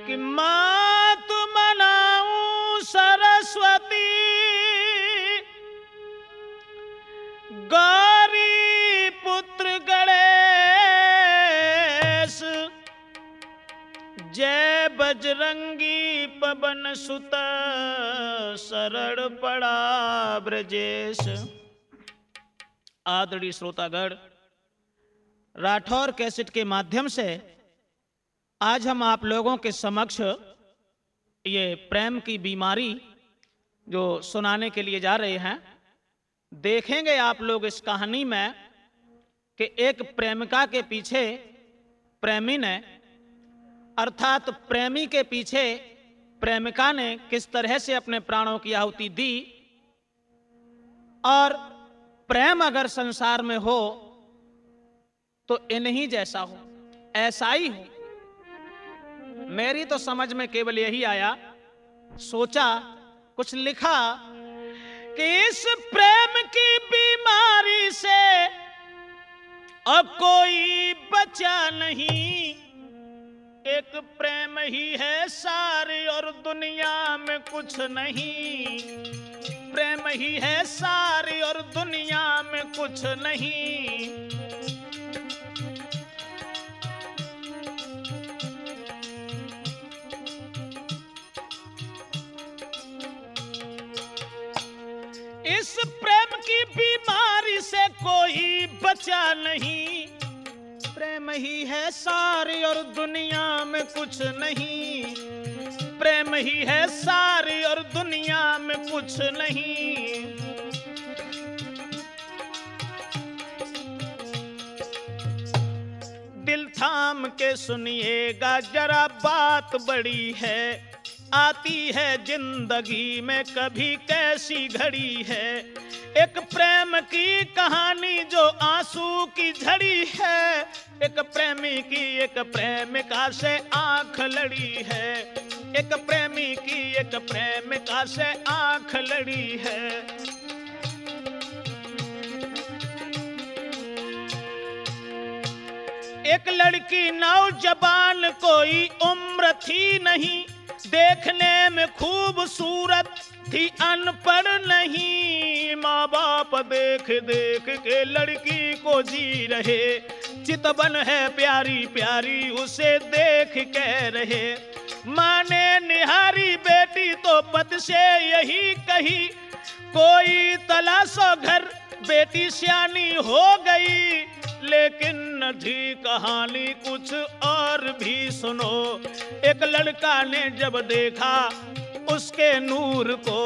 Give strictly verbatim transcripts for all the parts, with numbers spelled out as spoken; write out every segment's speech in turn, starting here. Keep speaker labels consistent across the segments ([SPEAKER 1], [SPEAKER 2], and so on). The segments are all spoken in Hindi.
[SPEAKER 1] कि मात मनाऊं सरस्वती गौरी पुत्र गणेश, जय बजरंगी पवन सुत शरण पड़ा ब्रजेश। आदरणीय श्रोतागण, राठौर कैसेट के माध्यम से आज हम आप लोगों के समक्ष ये प्रेम की बीमारी जो सुनाने के लिए जा रहे हैं। देखेंगे आप लोग इस कहानी में कि एक प्रेमिका के पीछे प्रेमी ने, अर्थात प्रेमी के पीछे प्रेमिका ने किस तरह से अपने प्राणों की आहुति दी। और प्रेम अगर संसार में हो तो इन्हीं जैसा हो, ऐसा ही हो। मेरी तो समझ में केवल यही आया, सोचा, कुछ लिखा कि इस प्रेम की बीमारी से अब कोई बचा नहीं। एक प्रेम ही है सारी और दुनिया में कुछ नहीं। प्रेम ही है सारी और दुनिया में कुछ नहीं। इस प्रेम की बीमारी से कोई बचा नहीं। प्रेम ही है सारी और दुनिया में कुछ नहीं। प्रेम ही है सारी और दुनिया में कुछ नहीं। दिल थाम के सुनिएगा जरा, बात बड़ी है। आती है जिंदगी में कभी कैसी घड़ी है। एक प्रेम की कहानी जो आंसू की झड़ी है। एक प्रेमी की एक प्रेमिका से आंख लड़ी है। एक प्रेमी की एक प्रेमिका से आंख लड़ी है। एक लड़की नौजवान, कोई उम्र थी नहीं। देखने में खूबसूरत थी, अनपढ़ नहीं। माँ बाप देख देख के लड़की को जी रहे। चितवन है प्यारी प्यारी उसे देख कह रहे। माँ ने निहारी बेटी तो पद से यही कही, कोई तलाशो घर, बेटी सियानी हो गई। लेकिन न थी कहानी कुछ और भी सुनो। एक लड़का ने जब देखा उसके नूर को,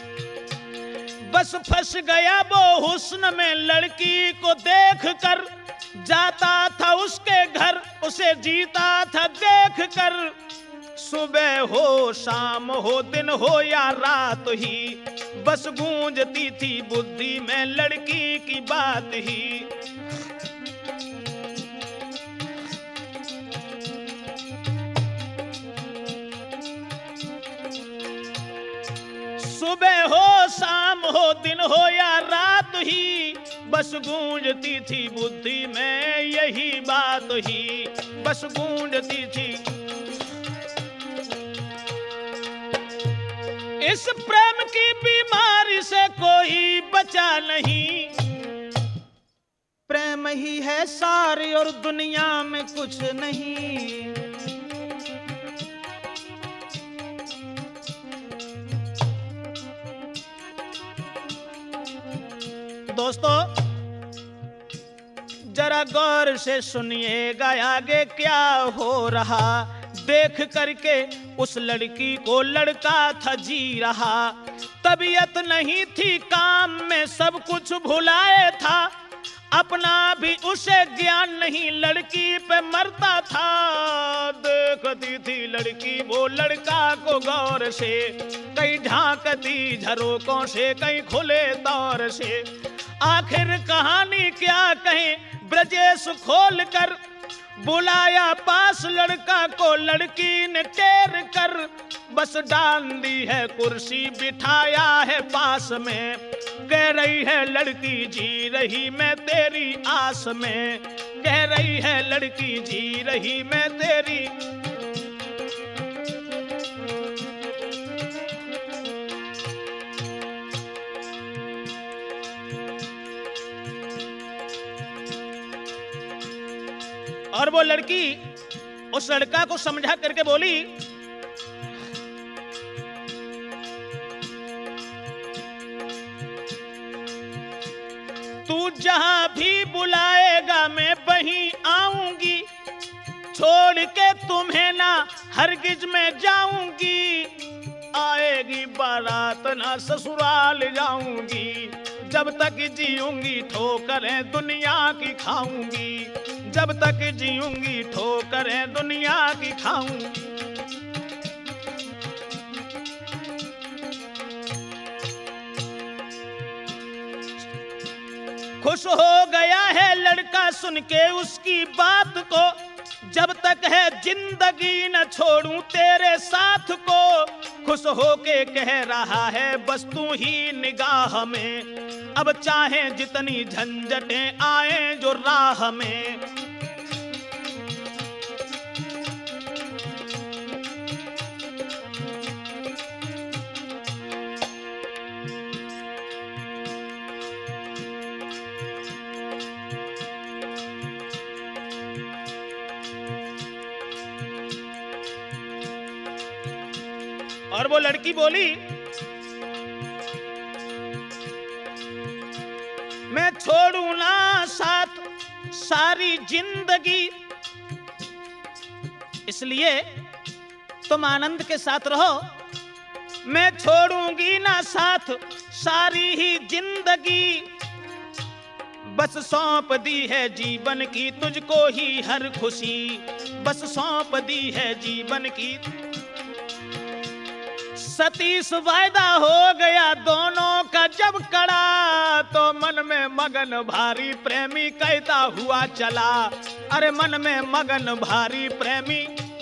[SPEAKER 1] बस फंस गया वो हुस्न में। लड़की को देखकर जाता था उसके घर, उसे जीता था देखकर। सुबह हो शाम हो दिन हो या रात ही, बस गूंजती थी बुद्धि में लड़की की बात ही। सुबह हो शाम हो दिन हो या रात ही, बस गूंजती थी बुद्धि में यही बात ही। बस गूंजती थी। इस प्रेम की बीमारी से कोई बचा नहीं। प्रेम ही है सारी और दुनिया में कुछ नहीं। दोस्तों, जरा गौर से सुनिएगा आगे क्या हो रहा। देख करके उस लड़की को लड़का था जी रहा। तबीयत नहीं थी काम में, सब कुछ भुलाए था। अपना भी उसे ज्ञान नहीं, लड़की पे मरता था। देखती थी लड़की वो लड़का को गौर से, कहीं झांकती झरोकों से, कहीं खुले तौर से। आखिर कहानी क्या कहें, ब्रजेश खोल कर बुलाया पास लड़का को। लड़की ने टेर कर बस डाल दी है कुर्सी, बिठाया है पास में। कह रही है लड़की जी रही मैं तेरी आस में। कह रही है लड़की जी रही मैं तेरी और वो लड़की उस लड़का को समझा करके बोली, तू जहां भी बुलाएगा मैं वहीं आऊंगी, छोड़ के तुम्हें ना हरगिज में जाऊंगी, आएगी बारात ना ससुराल जाऊंगी, जब तक जीऊंगी ठोकरें दुनिया की खाऊंगी, जब तक जीऊंगी ठोकरें दुनिया की खाऊंगी। खुश हो गया है लड़का सुन के उसकी बात को, जब तक है जिंदगी न छोड़ूं तेरे साथ को, खुश हो के कह रहा है बस तू ही निगाह में, अब चाहे जितनी झंझटें आए जो राह में। और वो लड़की बोली, मैं छोड़ू ना साथ सारी जिंदगी, इसलिए तुम आनंद के साथ रहो, मैं छोड़ूंगी ना साथ सारी ही जिंदगी, बस सौंप दी है जीवन की तुझको ही हर खुशी, बस सौंप दी है जीवन की। सतीश वायदा हो गया दोनों का जब कड़ा, तो मन में मगन भारी प्रेमी कहता हुआ चला, अरे मन में मगन भारी प्रेमी,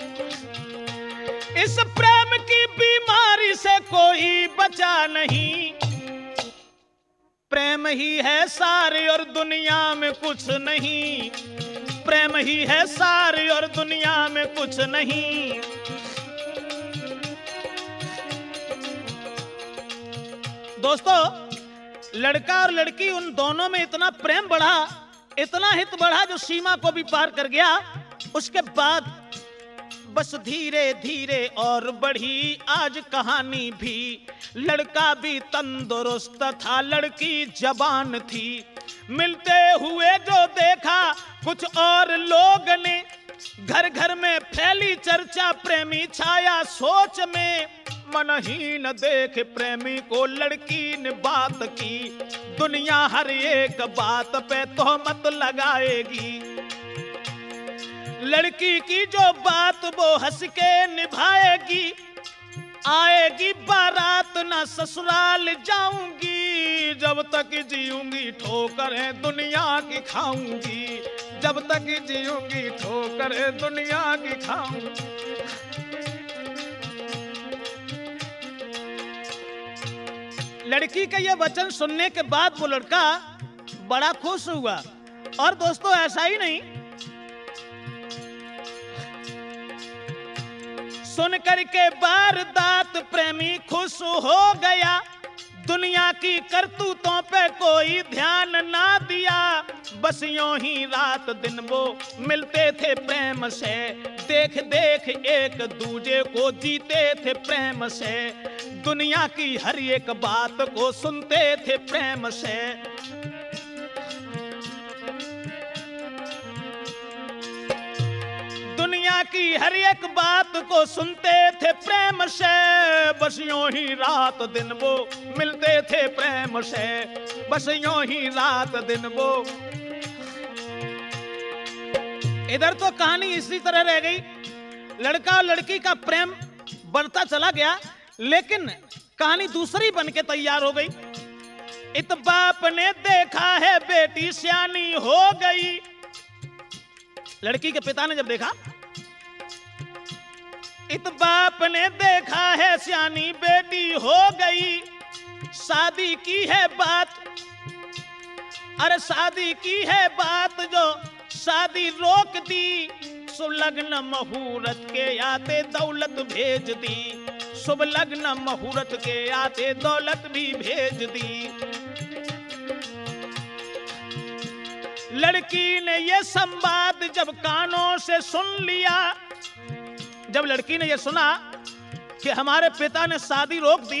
[SPEAKER 1] इस प्रेम की बीमारी से कोई बचा नहीं, प्रेम ही है सारी और दुनिया में कुछ नहीं, प्रेम ही है सारी और दुनिया में कुछ नहीं। दोस्तों, लड़का और लड़की उन दोनों में इतना प्रेम बढ़ा, इतना हित बढ़ा जो सीमा को भी पार कर गया। उसके बाद बस धीरे धीरे और बढ़ी आज कहानी भी, लड़का भी तंदुरुस्त था, लड़की जवान थी, मिलते हुए जो देखा कुछ और लोग ने, घर घर में फैली चर्चा प्रेमी छाया सोच में, मन ही न देख प्रेमी को लड़की ने बात की, दुनिया हर एक बात पे तोहमत लगाएगी, लड़की की जो बात वो हंस के निभाएगी, आएगी बारात ना ससुराल जाऊंगी, जब तक जीऊंगी ठोकरें दुनिया की खाऊंगी, जब तक जीऊंगी ठोकरें दुनिया की खाऊंगी। लड़की का यह वचन सुनने के बाद वो लड़का बड़ा खुश हुआ। और दोस्तों, ऐसा ही नहीं, सुन करके वारदात प्रेमी खुश हो गया, दुनिया की करतूतों पे कोई ध्यान ना दिया, बस यूं ही रात दिन वो मिलते थे प्रेम से, देख देख एक दूजे को जीते थे प्रेम से, दुनिया की हर एक बात को सुनते थे प्रेम से। दुनिया की हर एक बात को सुनते थे प्रेम से, बस यूं ही रात दिन वो मिलते थे प्रेम से, बस यूं ही रात दिन वो। इधर तो कहानी इसी तरह रह गई, लड़का और लड़की का प्रेम बढ़ता चला गया, लेकिन कहानी दूसरी बन के तैयार हो गई। इत बाप ने देखा है बेटी सियानी हो गई, लड़की के पिता ने जब देखा, इत बाप ने देखा है सियानी बेटी हो गई, शादी की है बात, अरे शादी की है बात जो शादी रोक दी, शुभ लग्न मुहूर्त के आते दौलत भेज दी, शुभ लग्न मुहूर्त के आते दौलत भी भेज दी। लड़की ने ये संवाद जब कानों से सुन लिया, जब लड़की ने ये सुना कि हमारे पिता ने शादी रोक दी,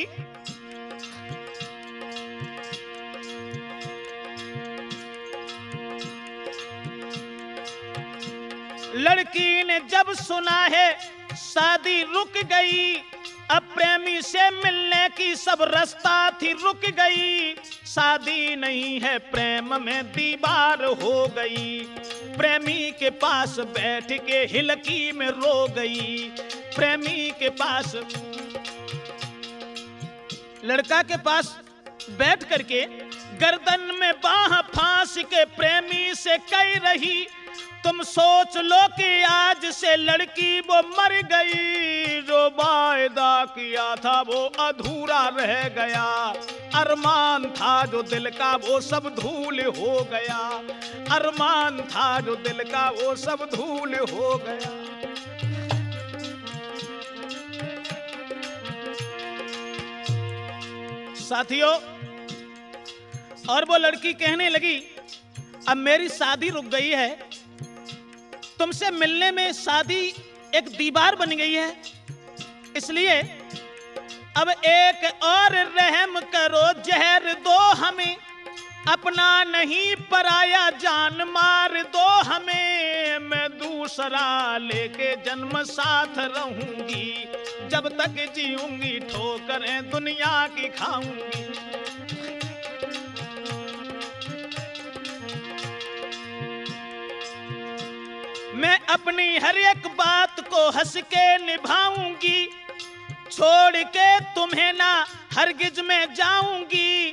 [SPEAKER 1] लड़की ने जब सुना है शादी रुक गई, अब प्रेमी से मिलने की सब रास्ता थी रुक गई, शादी नहीं है प्रेम में दीवार हो गई, प्रेमी के पास बैठ के हिलकी में रो गई, प्रेमी के पास, लड़का के पास बैठ करके गर्दन में बाह फांस के प्रेमी से कह रही, तुम सोच लो कि आज से लड़की वो मर गई, जो वायदा किया था वो अधूरा रह गया, अरमान था जो दिल का वो सब धूल हो गया, अरमान था जो दिल का वो सब धूल हो गया। साथियों, और वो लड़की कहने लगी, अब मेरी शादी रुक गई है, तुमसे मिलने में शादी एक दीवार बन गई है, इसलिए अब एक और रहम करो, जहर दो हमें, अपना नहीं पराया जान मार दो हमें, मैं दूसरा लेके जन्म साथ रहूंगी, जब तक जीऊंगी ठोकरें दुनिया की खाऊंगी। मैं अपनी हर एक बात को हंस के निभाऊंगी, छोड़ के तुम्हें ना हरगिज में जाऊंगी,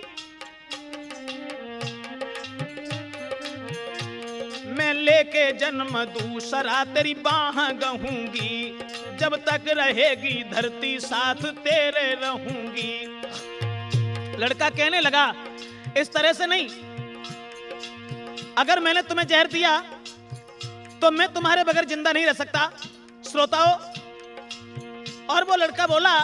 [SPEAKER 1] मैं लेके जन्म दूसरा तेरी बाह गहूंगी, जब तक रहेगी धरती साथ तेरे रहूंगी। लड़का कहने लगा, इस तरह से नहीं, अगर मैंने तुम्हें जहर दिया तो मैं तुम्हारे बगैर जिंदा नहीं रह सकता। श्रोताओं, और वो लड़का बोला,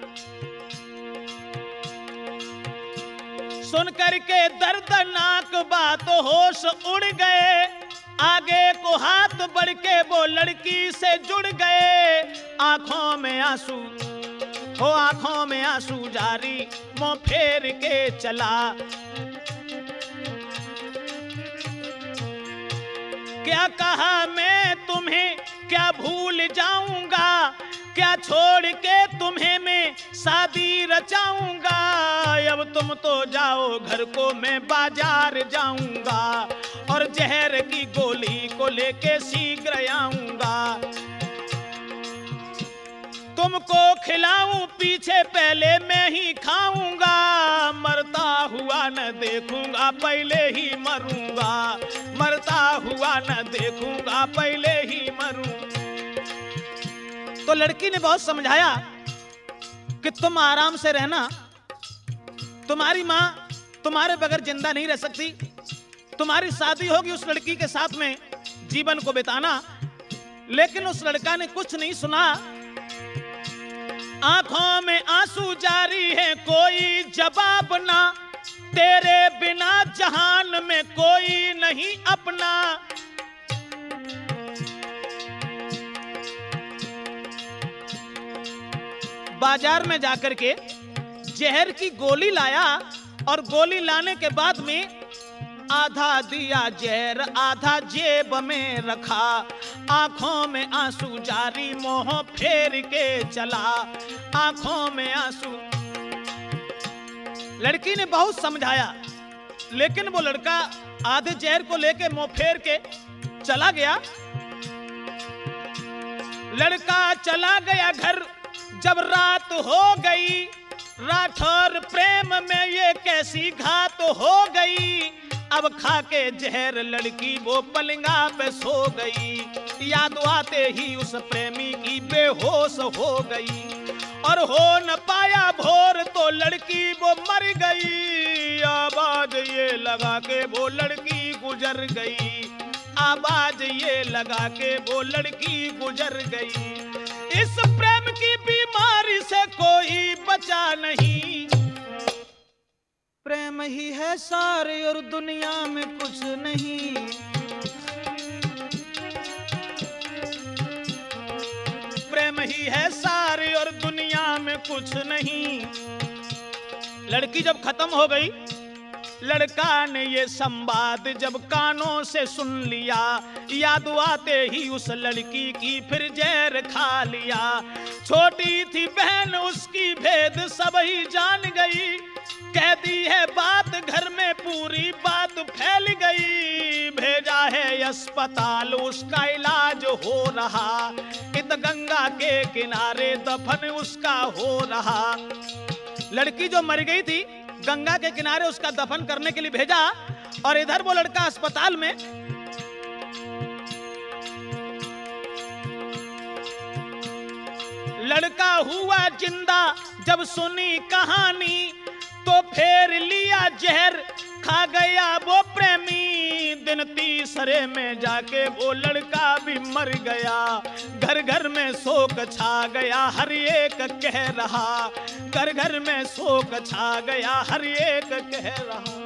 [SPEAKER 1] सुन करके दर्दनाक बात होश उड़ गए, आगे को हाथ बढ़ के वो लड़की से जुड़ गए, आंखों में आंसू हो आंखों में आंसू जारी, मुंह फेर के चला, क्या कहा मैं तुम्हें क्या भूल जाऊंगा, क्या छोड़ के तुम्हें मैं शादी रचाऊंगा, अब तुम तो जाओ घर को मैं बाजार जाऊंगा, और जहर की गोली को लेके शीघ्र आऊंगा, तुमको खिलाऊं पीछे पहले मैं ही खाऊंगा, मरता हुआ न देखूंगा पहले ही मरूंगा, मरता हुआ न देखूंगा पहले ही मरूं। तो लड़की ने बहुत समझाया कि तुम आराम से रहना, तुम्हारी माँ तुम्हारे बगैर जिंदा नहीं रह सकती, तुम्हारी शादी होगी उस लड़की के साथ में जीवन को बिताना। लेकिन उस लड़का ने कुछ नहीं सुना, आंखों में आंसू जारी है, कोई जवाब ना, तेरे बिना जहान में कोई नहीं अपना। बाजार में जाकर के जहर की गोली लाया, और गोली लाने के बाद में आधा दिया जहर आधा जेब में रखा, आंखों में आंसू जारी मोह फेर के चला, आंखों में आंसू। लड़की ने बहुत समझाया, लेकिन वो लड़का आधे जहर को लेके मुंह फेर के चला गया। लड़का चला गया घर, जब रात हो गई, राठौर प्रेम में ये कैसी घात हो गई, अब खा के जहर लड़की वो पलंगा पे सो गई, याद आते ही उस प्रेमी की बेहोश हो गई, और हो न पाया भोर तो लड़की वो मर गई, आवाज ये लगा के वो लड़की गुजर गई, आवाज ये लगा के वो लड़की गुजर गई। इस प्रेम की बीमारी से कोई बचा नहीं, प्रेम ही है सारे और दुनिया में कुछ नहीं। है सारी और दुनिया में कुछ नहीं। लड़की जब खत्म हो गई, लड़का ने ये संवाद जब कानों से सुन लिया, याद आते ही उस लड़की की फिर जहर खा लिया। छोटी थी बहन उसकी भेद सब ही जान गई, कह दी है बात घर में पूरी बात फैल गई। भेजा है अस्पताल उसका इलाज हो रहा, इत गंगा के किनारे दफन उसका हो रहा। लड़की जो मर गई थी गंगा के किनारे उसका दफन करने के लिए भेजा, और इधर वो लड़का अस्पताल में। लड़का हुआ जिंदा जब सुनी कहानी, तो फेर लिया जहर खा गया वो प्रेमी। दिन तीसरे में जाके वो लड़का भी मर गया, घर घर में शोक छा गया हर एक कह रहा, घर घर में शोक छा गया हर एक कह रहा।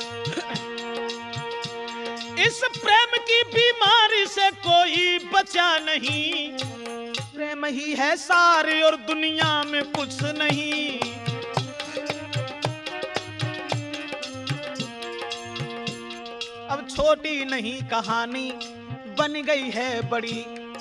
[SPEAKER 1] इस प्रेम की बीमारी से कोई बचा नहीं, प्रेम ही है सारे और दुनिया में कुछ नहीं। अब छोटी नहीं कहानी बन गई है बड़ी,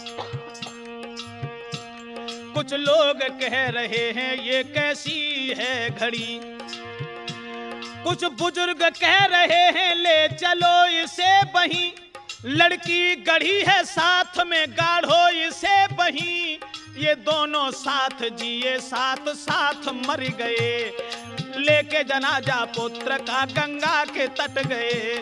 [SPEAKER 1] कुछ लोग कह रहे हैं ये कैसी है घड़ी, कुछ बुजुर्ग कह रहे हैं ले चलो इसे बही। लड़की गढ़ी है साथ में गाढ़ो इसे बही, ये दोनों साथ जिए साथ साथ मर गए, लेके जनाजा पुत्र का गंगा के तट गए।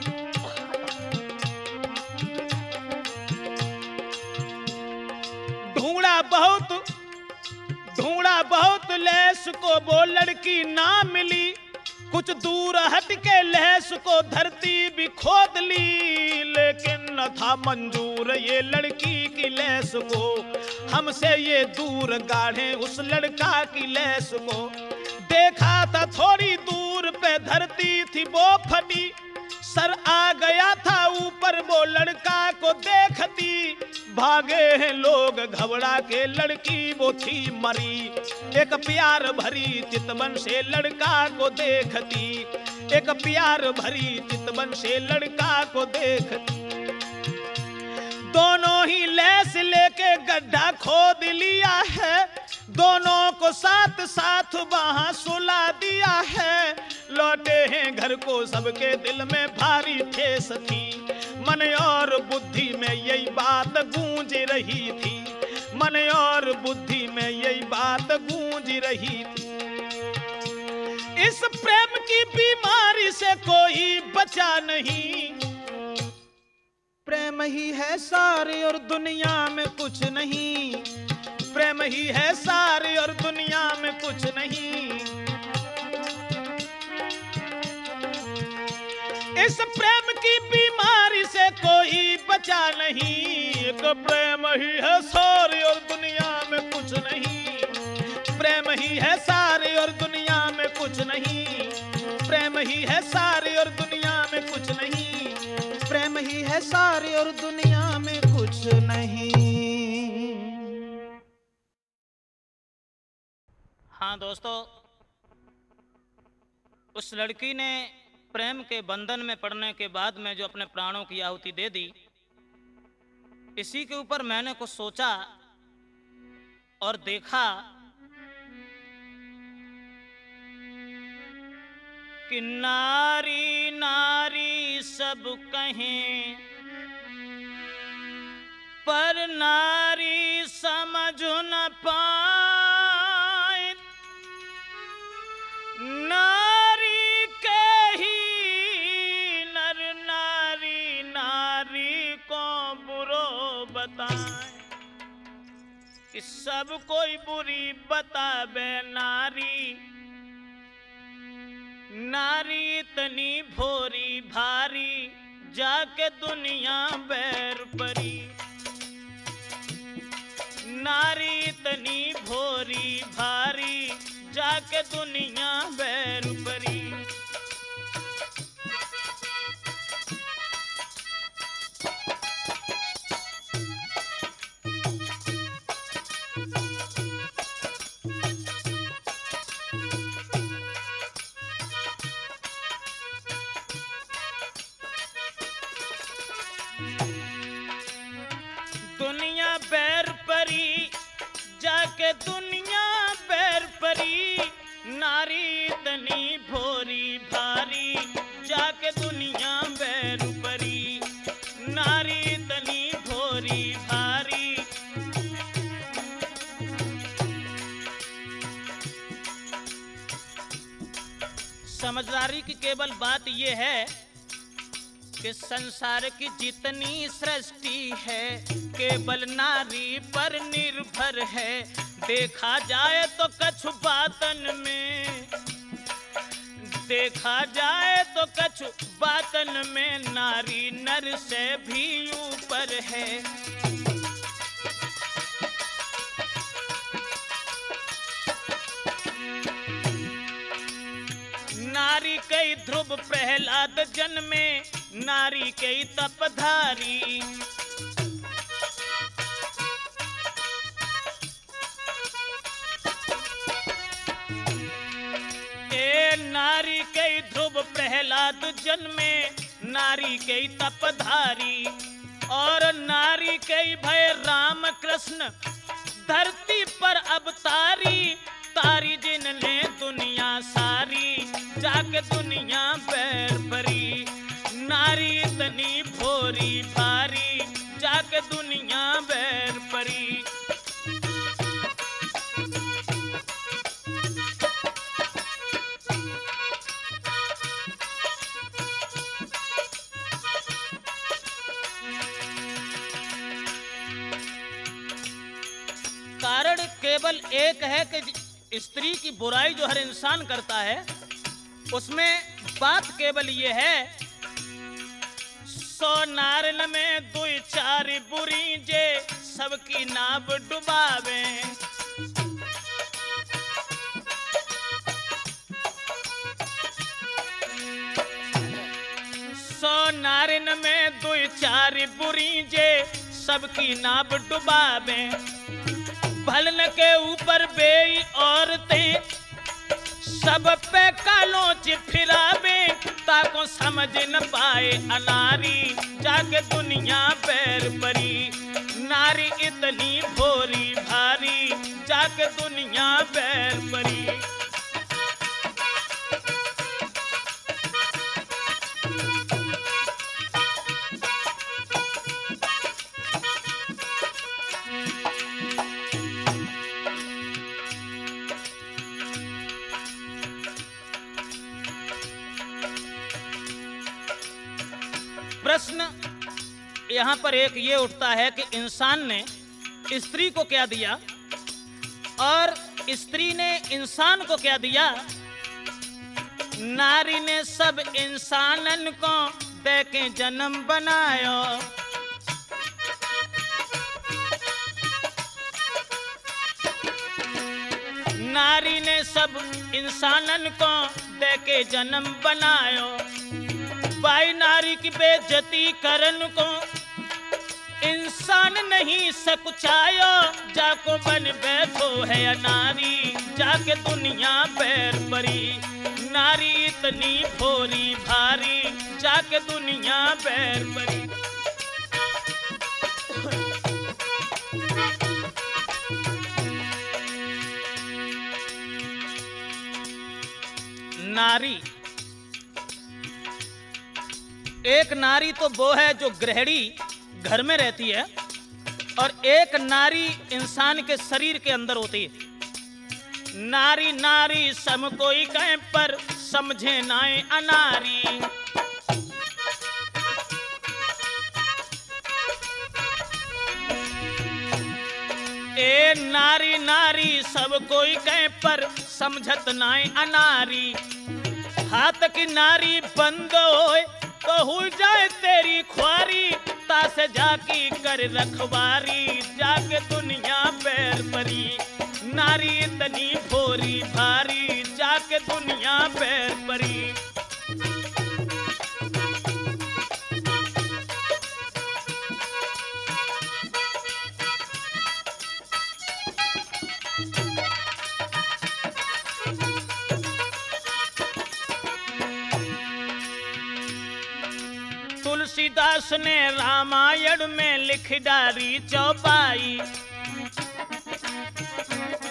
[SPEAKER 1] ढूंढा बहुत ढूंढा बहुत लैस को वो लड़की ना मिली, कुछ दूर हट के लहस को धरती भी खोद ली, लेकिन न था मंजूर ये लड़की की लैस को, हमसे ये दूर गाढ़े उस लड़का की लैस को। देखा था थोड़ी दूर पे धरती थी वो फटी, सर आ गया था ऊपर वो लड़का को देखती, भागे हैं लोग घबरा के लड़की वो थी मरी। एक प्यार भरी चितवन से लड़का को देखती, एक प्यार भरी चितवन से लड़का को देखती। दोनों ही लैस लेके गड्ढा खोद लिया है, दोनों को साथ साथ वहां सुला दिया है। लौटे हैं घर को सबके दिल में भारी ठेस थी, मन और बुद्धि में यही बात गूंज रही थी, मन और बुद्धि में यही बात गूंज रही थी। इस प्रेम की बीमारी से कोई बचा नहीं, प्रेम ही है सारे और दुनिया में कुछ नहीं, प्रेम ही है सारे और दुनिया में कुछ नहीं। इस प्रेम की बीमारी से कोई बचा नहीं, एक प्रेम ही है सारे और दुनिया में कुछ नहीं, प्रेम ही है सारे और दुनिया में कुछ नहीं, प्रेम ही है सारे और दुनिया में कुछ नहीं, प्रेम ही है सारे और दुनिया में कुछ नहीं।
[SPEAKER 2] हाँ दोस्तों, उस लड़की ने प्रेम के बंधन में पड़ने के बाद में जो अपने प्राणों की आहुति दे दी, इसी के ऊपर मैंने कुछ सोचा और देखा कि नारी नारी सब कहें, पर नारी समझ न पाए, नारी के ही नर नारी नारी को बुरो बताए, कि सब कोई बुरी बतावे नारी, नारी इतनी भोरी भारी जाके दुनिया बैर परी, नारी इतनी भोरी भारी जाके दुनिया बैर परी।
[SPEAKER 1] जाके दुनिया बैर परी, नारी इतनी भोरी भारी, जाके दुनिया बैर परी, नारी इतनी भोरी भारी। समझदारी की केवल बात यह है कि संसार की जितनी सृष्टि है केवल नारी पर निर्भर है। देखा जाए तो कछु बातन में, देखा जाए तो कछु बातन में नारी नर से भी ऊपर है। नारी कई ध्रुव प्रहलाद जन्मे, नारी कई तपधारी। ए नारी कई ध्रुव प्रहलाद जन्मे, नारी कई तपधारी। और नारी कई भय राम कृष्ण धरती पर अवतारी। तारी जिनने दुनिया सारी, जाके दुनिया बैर परी, नारी इतनी भोरी भारी, जाके दुनिया बैर परी। कारण केवल एक है कि स्त्री की बुराई जो हर इंसान करता है उसमें बात केवल ये है, सौ नारन में दुई चार बुरी जे सबकी नाव डुबावे। सौ नारन में दुई चार बुरी जे सबकी नाव डुबावे। भलन के ऊपर बेई औरतें सब पे कालोच फिरावे, ताको समझ न पाए अनारी, जाके दुनिया बैर परी, नारी इतनी भोरी भारी, जाके दुनिया बैर परी। प्रश्न यहाँ पर एक ये उठता है कि इंसान ने स्त्री को क्या दिया और स्त्री ने इंसान को क्या दिया। नारी ने सब इंसानन को दे के जन्म बनायो। नारी ने सब इंसानन को दे के जन्म बनायो। बाई नारी की बेइज्जती करन को इंसान नहीं सकुचायो। जाको बन बैठो है नारी, जाके दुनिया बैर परी, नारी इतनी भोरी भारी, जाके दुनिया बैर परी। नारी, एक नारी तो वो है जो गृहिणी घर में रहती है और एक नारी इंसान के शरीर के अंदर होती है। नारी नारी सम कोई कहे पर समझे नाए अनारी। ए नारी नारी सब कोई कहे पर समझत नाए अनारी। हाथ की नारी बंद होए तो हो जाए तेरी ख्वारी, तास जाकी कर रखवारी, जाके दुनिया बैर परी, नारी इतनी भोरी भारी, जाके दुनिया बैर परी। तुलसीदास ने रामायण में लिख डाली चौपाई।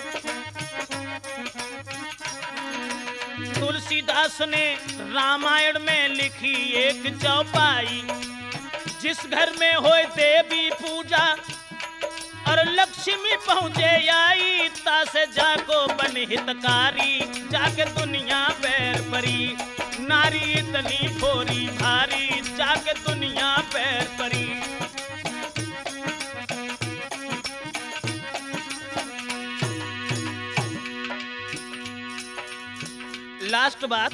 [SPEAKER 1] तुलसीदास ने रामायण में लिखी एक चौपाई, जिस घर में होए देवी पूजा और लक्ष्मी पहुँचे आई, तासे जाको बन हितकारी, जाके दुनिया पैर परी, नारी इतनी भोरी भारी, जाके दुनिया पैर परी। लास्ट बात,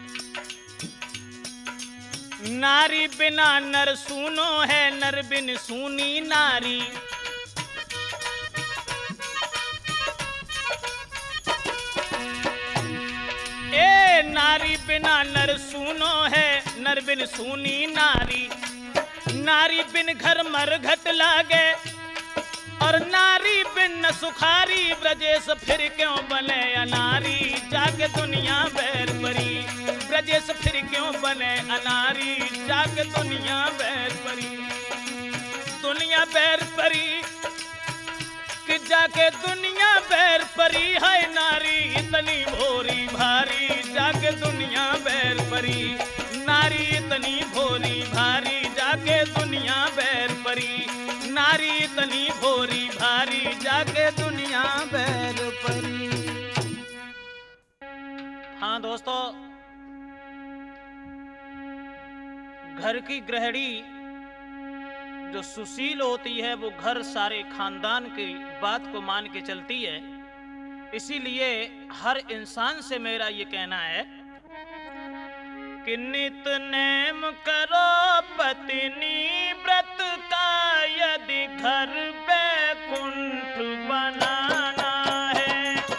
[SPEAKER 1] नारी बिना नर सूनो है, नर बिन सूनी नारी। ए नारी बिना नर सूनो है, नर बिन सूनी नारी। नारी बिन घर मरघट लागे, और नारी बिन न सुखारी, ब्रजेश फिर क्यों बने अनारी, जाके दुनिया बैर परी, ब्रजेश फिर क्यों बने अनारी, जाके दुनिया बैर परी, दुनिया बैर परी, कि जाके दुनिया बैर परी, है नारी इतनी भोरी भारी, जाके दुनिया बैर परी, नारी इतनी भोरी भारी, जाके दुनिया बैर परी, नारी इतनी भोरी भारी, जाके दुनिया बैर परी। हाँ दोस्तों, घर की गृहिणी जो सुशील होती है वो घर सारे खानदान की बात को मान के चलती है। इसीलिए हर इंसान से मेरा ये कहना है कि नित नेम करो पत्नी व्रत का, यदि घर बैकुंठ बनाना है।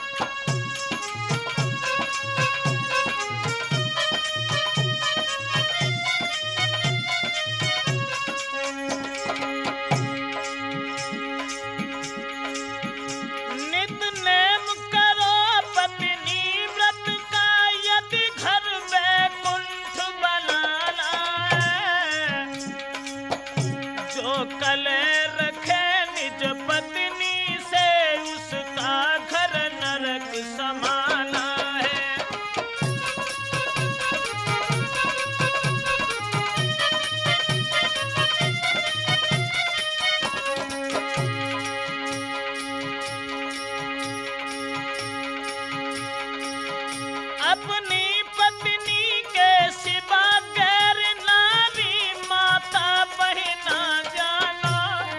[SPEAKER 1] नित नेम करो पत्नी व्रत का, यदि घर बैकुंठ बनाना है। जो कले रखे निज पत्नी से, उसका घर नरक समाना है। अपनी पत्नी के सिवा गैर नारी, माता बहिना जाना।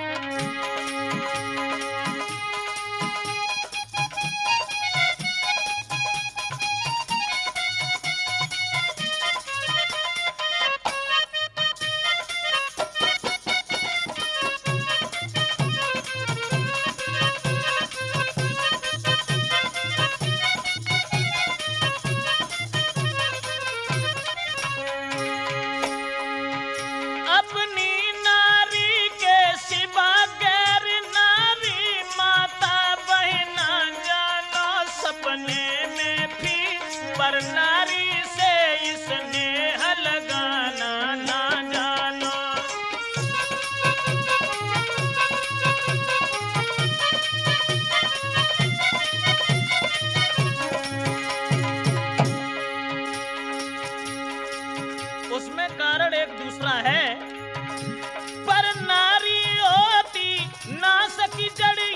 [SPEAKER 1] अपनी नारी के सिवा गैर नारी, माता बहिना जानो। सपने में भी पर नारी से स्नेह लगाना ना जानो। उसमें कारण एक दूसरा है, पर नारी होती ना सकी जड़ी,